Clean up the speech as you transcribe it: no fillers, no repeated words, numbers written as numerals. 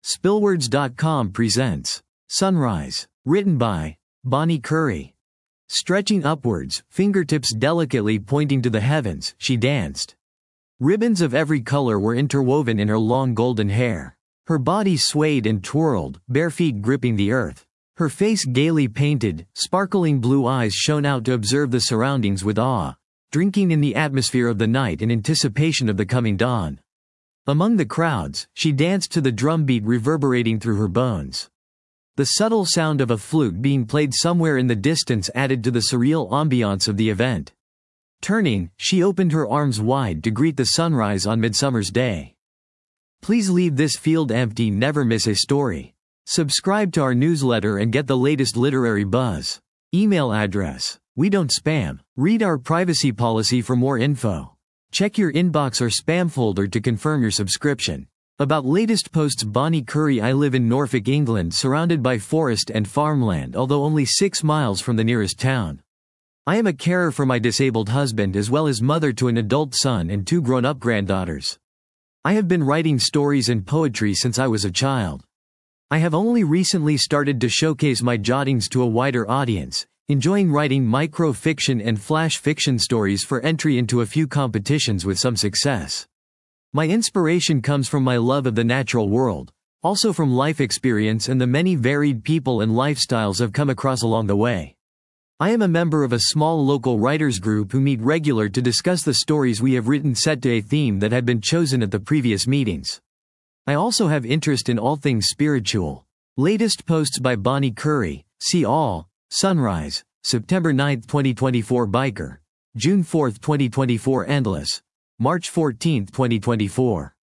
Spillwords.com presents Sunrise, written by Bonnie Curry. Stretching upwards, fingertips delicately pointing to the heavens, she danced. Ribbons of every color were interwoven in her long golden hair. Her body swayed and twirled, bare feet gripping the earth. Her face gaily painted, sparkling blue eyes shone out to observe the surroundings with awe, drinking in the atmosphere of the night in anticipation of the coming dawn. Among the crowds, she danced to the drumbeat reverberating through her bones. The subtle sound of a flute being played somewhere in the distance added to the surreal ambiance of the event. Turning, she opened her arms wide to greet the sunrise on Midsummer's Day. Please leave this field empty, never miss a story. Subscribe to our newsletter and get the latest literary buzz. Email address: we don't spam. Read our privacy policy for more info. Check your inbox or spam folder to confirm your subscription. About latest posts. Bonnie Curry. I live in Norfolk, England, surrounded by forest and farmland, although only 6 miles from the nearest town. I am a carer for my disabled husband as well as mother to an adult son and 2 grown-up granddaughters. I have been writing stories and poetry since I was a child. I have only recently started to showcase my jottings to a wider audience, enjoying writing micro-fiction and flash fiction stories for entry into a few competitions with some success. My inspiration comes from my love of the natural world, also from life experience and the many varied people and lifestyles I've come across along the way. I am a member of a small local writers group who meet regular to discuss the stories we have written set to a theme that had been chosen at the previous meetings. I also have interest in all things spiritual. Latest posts by Bonnie Curry. See all. Sunrise, September 9, 2024. Biker, June 4, 2024. Endless, March 14, 2024.